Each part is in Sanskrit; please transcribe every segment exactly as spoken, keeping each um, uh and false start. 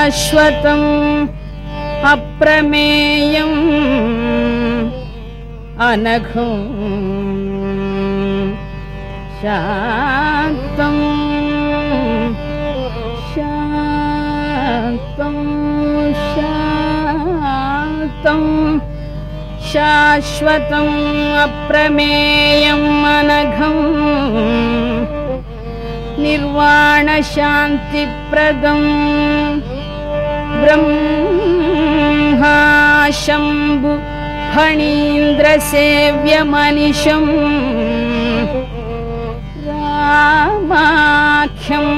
शाश्वतम् अप्रमेयम् अनघम् शान्तम् शान्तम् शान्तम् शाश्वतम् अप्रमेयम् अनघम् निर्वाण शान्तिप्रदम् ब्रह्मा शम्भु फणीन्द्रसेव्यमनिशम् रामाख्यम्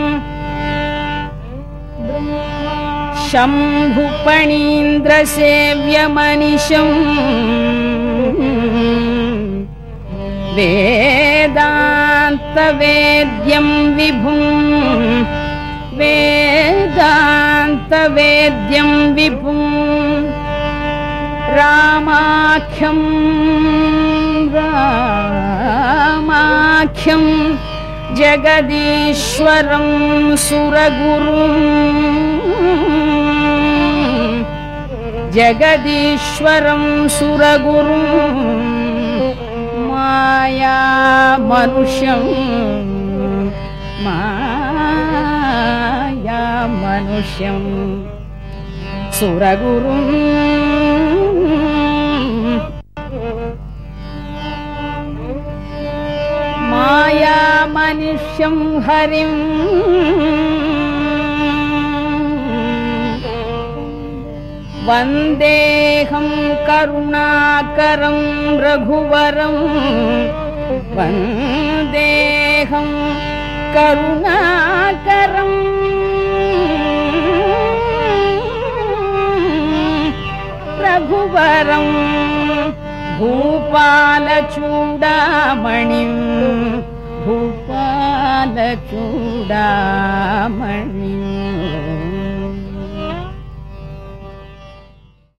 शम्भु फणीन्द्रसेव्यमनिशम् वेदान्तवेद्यं विभुम् वेदान्तवेद्यं विभुम् रामाख्यं रामाख्यं जगदीश्वरं सुरगुरुं जगदीश्वरं सुरगुरुं माया मनुष्यं माया मनुष्यं सुरगुरुं माया मनुष्यं हरिं वन्देऽहं करुणाकरं रघुवरं वन्देऽहं करुणाकरं रघुवरं भूपालचूडामणिं भूपालचूडामणिम्